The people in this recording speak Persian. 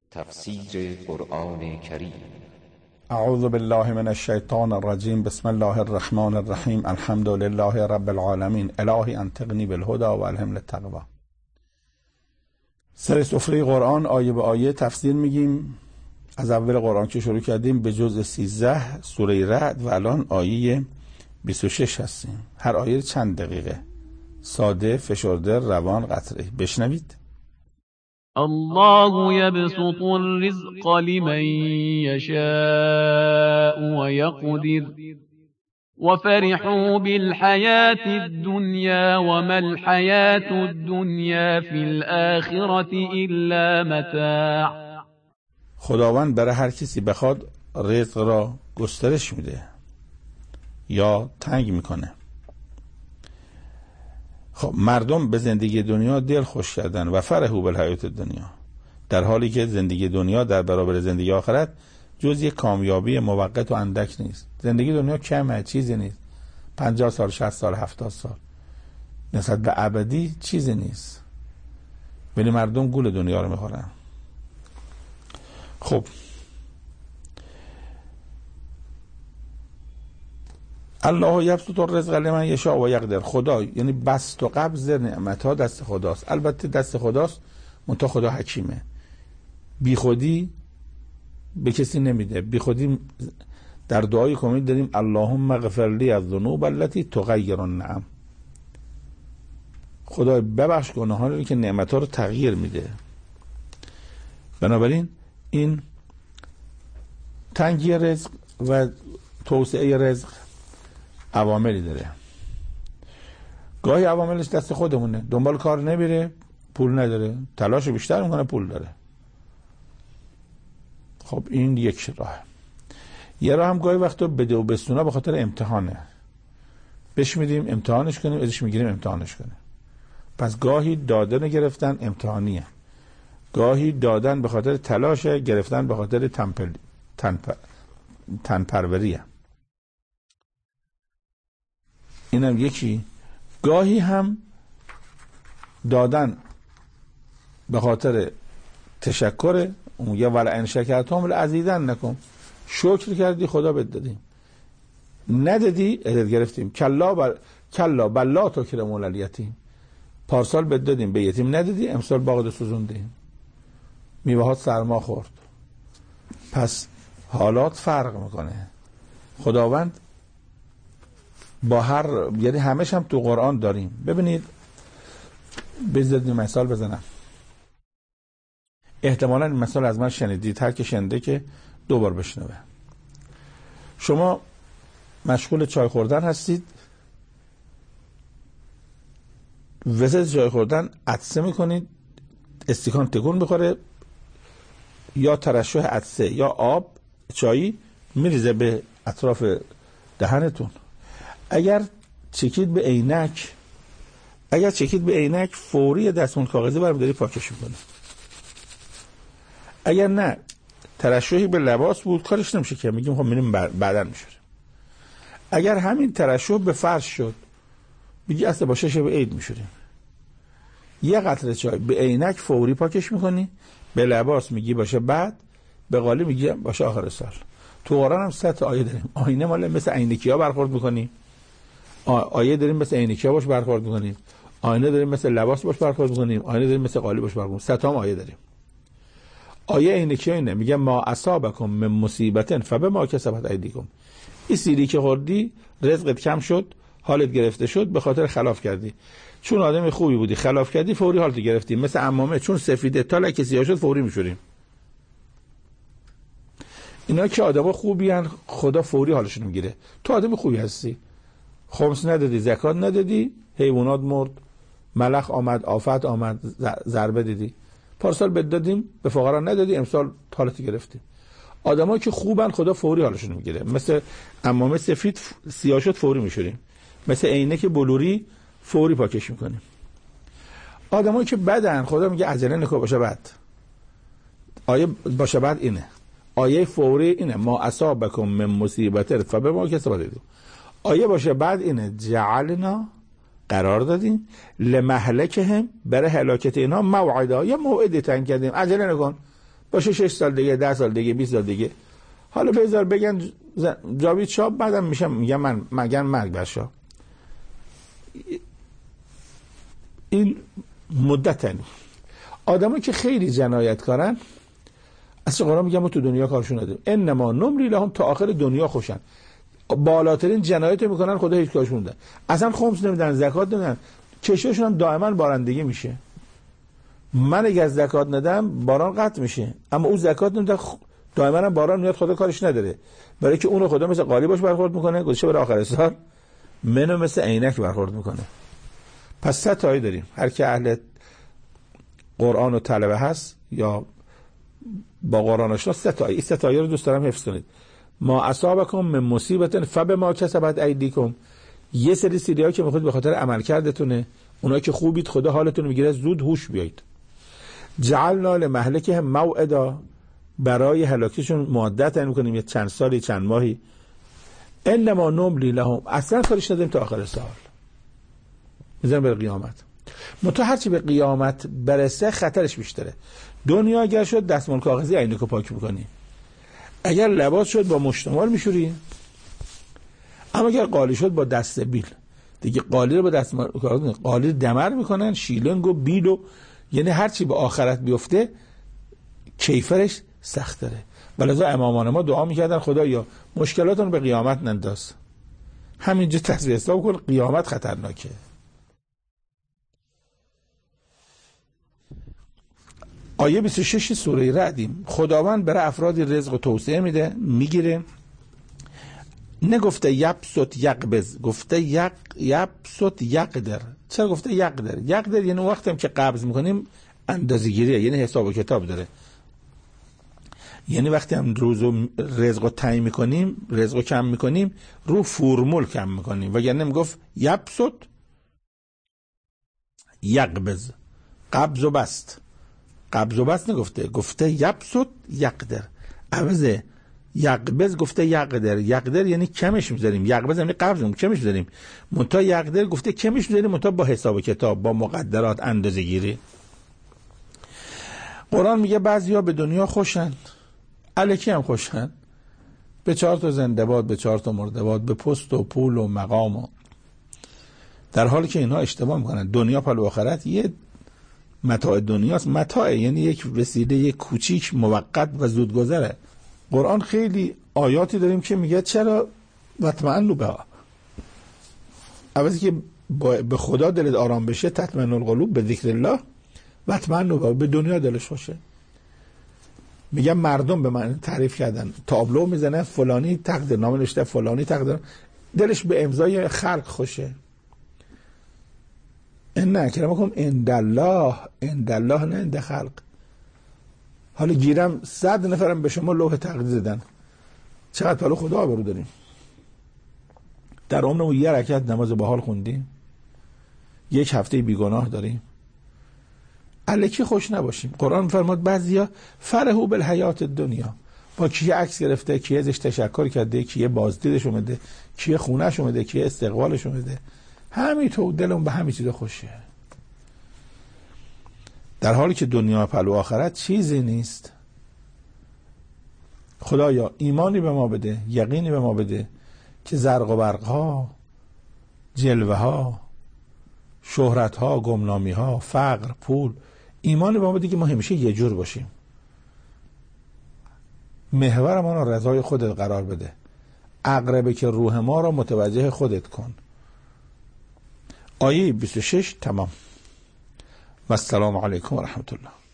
تفسیر قرآن کریم. اعوذ بالله من الشیطان الرجیم. بسم الله الرحمن الرحیم. الحمد لله رب العالمین. الهی انطقنی بالهدى و الهمنی التقوی. سر سفره قرآن آیه به آیه تفسیر میگیم. از اول قرآن که شروع کردیم به جزء 13 سوره رعد و الان آیه 26 هستیم. هر آیه چند دقیقه، ساده، فشرده، روان، قطعی. بشنوید. الله يبسط الرزق لمن يشاء ويقدر وفرحوا بالحياة الدنيا وما الحياة الدنيا في الآخرة إلا متاع. خداوند برای هر کسی بخواد رزق را گسترش میده یا تنگ میکنه. خب مردم به زندگی دنیا دل خوش کردن و فرحوا بالحیات دنیا، در حالی که زندگی دنیا در برابر زندگی آخرت جز یک کامیابی موقت و اندک نیست. زندگی دنیا کمه، چیزی نیست. 50 سال، 60 سال، 70 سال نسبت به ابدی چیزی نیست، ولی مردم گول دنیا رو میخورن. خب الله یبسط الرزق لمن یشاء و یقدر. خدا یعنی بسط و قبض نعمت ها دست خداست. البته دست خداست، منتها خدا حکیمه. بی خودی به کسی نمیده. بی خودی در دعای کامل داریم اللهم اغفر لی الذنوب التي تغیر النعم. خدا ببخش گناهانی که نعمت ها رو تغییر میده. بنابراین این تنگی رزق و توسعه رزق عواملی داره. گاهی عواملش دست خودمونه، دنبال کار نمیره، پول نداره، تلاش بیشتر میکنه، پول داره. خب این یک راه. یه راه هم گاهی وقتا بده و بستونا به خاطر امتحانه. بهش میدیم امتحانش کنیم، ازش میگیریم امتحانش کنیم. پس گاهی دادن گرفتن امتحانیه، گاهی دادن به خاطر تلاشه، گرفتن به خاطر تنپروریه. اینم یکی. گاهی هم دادن به خاطر تشکر، اون یه ولئن شکرتم لازیدنکم. شکر کردی خدا بهت دادیم، ندادی ازت گرفتیم. کلا بل لا تکرمون الیتیم. پارسال بهت دادیم به یتیم ندادی، امسال باغت سوزوندیم، میوهات سرما خورد. پس حالات فرق میکنه. خداوند با هر، یعنی همش هم تو قرآن داریم. ببینید، بذارید مثال بزنم. احتمالاً این مثال از من شنیدید، هر که شنیده که دوبار بشنوه. شما مشغول چای خوردن هستید، وسط چای خوردن عطسه میکنید، استکان تکون میخوره، یا ترشح عطسه یا آب چایی میریزه به اطراف دهنتون. اگر چکید به عینک، فوری دستمون کاغذی برمی‌داری پاکش می‌کنی. اگر نه ترشحی به لباس بود کارش نمیشه که میگیم خب میریم بعدن میشه. اگر همین ترشح به فرش شد میگی اصلا باشه شب عید میشوریم. یه قطره چای به عینک فوری پاکش می‌کنی، به لباس میگی باشه بعد، به قالی میگی باشه آخر سال. تو قرآن هم 3 تا آیه داریم. آینه مال مثل عینکی‌ها برخورد می‌کنی، آیه داریم مثل عینکی‌ها باش برخورد می‌کنیم، آینه داریم مثل لباس باش برخورد می‌کنیم، آینه داریم مثل قالی باش برخورد می‌کنیم. 3 تا آیه داریم. آیه عینکی‌ها اینه، میگه ما اصابکم من مصیبت فبما کسبت ایدیکم. این سیری که خوردی، رزقت کم شد، حالت گرفته شد، به خاطر خلاف کردی. چون آدم خوبی بودی خلاف کردی، فوری حالت گرفتی. مثل عمامه چون سفیده تا لکه سیاه شد فوری میشوریم. اینا که آدم خوبی هن، خدا فوری حالشون میگیره. تو آدم خوبی هستی، خمس ندادی، زکات ندادی، حیوانات مرد، ملخ آمد، آفت آمد، ضربه دیدی، پارسال بد دادیم به فقرا ندادی، امسال حالتی گرفتی. آدمایی که خوبن خدا فوری حالشون میگیره. مثل عمامه سفید سیاه شد فوری میشوریم، مثل عینک بلوری فوری پاکش میکنیم. آدمایی که بدن خدا میگه عجله نکن باشه بعد. آیه باشه بعد اینه، آیه فوری اینه ما اصابکم من مصیبت فبما کسبت ایدیکم. آیه باشه بعد اینه جعلنا قرار دادیم لمهلکهم، برای هلاکت اینا موعدا، یا موعدی تعیین کردیم، عجله نکن باشه 6 سال دیگه، 10 سال دیگه، 20 سال دیگه. حالا بذار بگن جاوید شاه، بعدم میگم من مگن مرگ بر شاه. این مدتن آدمایی که خیلی جنایتکارن اصلا قرآن میگم ما تو دنیا کارشون نداریم. انما نملی لهم، تا آخر دنیا خوشن، بالاترین جنایت میکنن، خدا هیچ کارشون نمیده، اصلا خمس نمیدن، زکات نمیدن، کشتشون هم دائما بارندگی میشه. من اگه زکات ندم باران قطع میشه، اما او زکات نمیده دائما هم باران میاد، خدا کارش نداره، برای که اون خدا مثل قالی باش برخورد میکنه، گذشته برای آخر سال منو مثل عینک برخورد میکنه. پس 3 تایی داریم. هر کی اهل قرآن و طلبه هست یا با قرآن آشنا، 3 تایی، این 3 تایی رو دوست دارم حفظ کنید. ما اصابکم من مصیبت فبما کسبت ایدیکم، یه سریایی که میخواد به خاطر عمل کردتونه، اونایی که خوبید خدا حالتون رو میگیره، زود هوش بیایید. جعلنا لمهلکهم موعدا، برای هلاکشون مدت تعیین می‌کنیم، یه چند سالی چند ماهی. انما نملی لهم، اصلا کارش نداریم تا آخر سال، میذارم به قیامت. منتها هرچی به قیامت برسه خطرش بیشتره. دنیا اگر شد دستمال کاغذی عینکو پاک می‌کنی، اگر لباس شد با مشتمال میشوری، اما اگر قالی شد با دست بیل دیگه. قالی رو با دستمال کاغذی، قالی دمر میکنن، شیلنگ و بیل و، یعنی هرچی به آخرت بیفته کیفرش سخت داره. ولذا امامان ما دعا میکردن خدایا مشکلاتون به قیامت ننداز، همینجا تصویه حساب کن، قیامت خطرناکه. آیه 26 سوره رعدیم. خداوند برای افرادی رزق و توسعه میده، میگیره. نگفته یبسط یقبض، گفته یبسط یقدر. چرا گفته یقدر؟ یقدر یعنی وقتی هم که قبض میکنیم اندازه‌گیریه، یعنی حساب و کتاب داره. یعنی وقتی هم روز و رزق رو تعیین میکنیم، رزق رو کم میکنیم، رو فرمول کم میکنیم. وگرنه میگفت یبسط یقبض، قبض و بست. قبض و بست نگفته، گفته یبسط یقدر. عوض یقبض گفته یقدر. یقدر یعنی کمش میذاریم، یقبض یعنی قبض کمش میذاریم. منتها یقدر گفته کمش میذاریم، منتها با حساب و کتاب، با مقدرات، اندازه گیری. قرآن میگه بعضیا به دنیا خوشن، الکی هم خوشن، به 4 تا زنده باد، به 4 تا مرده باد، به پست و پول و مقام در حالی که اینها اشتباه میکنن. دنیا پل و آخرت یه متاع دنیاست. متاع یعنی یک وسیله، یک کوچیک موقت و زودگذره. قرآن خیلی آیاتی داریم که میگه چرا وطمئنوا بها، عوضی که به خدا دلت آرام بشه، تطمئن القلوب به ذکر الله، وطمئنوا بها، به دنیا دلش خوشه. میگم مردم به من تعریف کردن، تابلو میزنه فلانی تقدیر نامه نوشته، فلانی تقدیر، دلش به امضای خلق خوشه. ان اکرمکم عند الله، عند الله نه عند خلق. حالا گیرم 100 نفرم به شما لوح تقدیر زدن، چقدر پلو خدا آبرو داریم. در عمرمون یه رکعت نماز باحال خوندیم، 1 هفته بیگناه داریم، الکی خوش نباشیم. قرآن می‌فرماد بعضیا فرحوا بالحیات الدنیا، با کیه عکس گرفته، کیه ازش تشکر کرده، کیه بازدیدش اومده، کیه خونه‌ش اومده، کیه استقبالش اومده، همینطور دلم به همین چیزا خوشه، در حالی که دنیا پلو آخرت چیزی نیست. خدایا ایمانی به ما بده، یقینی به ما بده که زرق و برق ها، جلوه ها، شهرت ها، گمنامی ها، فقر، پول، ایمانی به ما بده که ما همیشه یه جور باشیم. محور ما را رضای خودت قرار بده، اقربه که روح ما را متوجه خودت کن. آیه 26 تمام. و السلام علیکم و رحمت الله.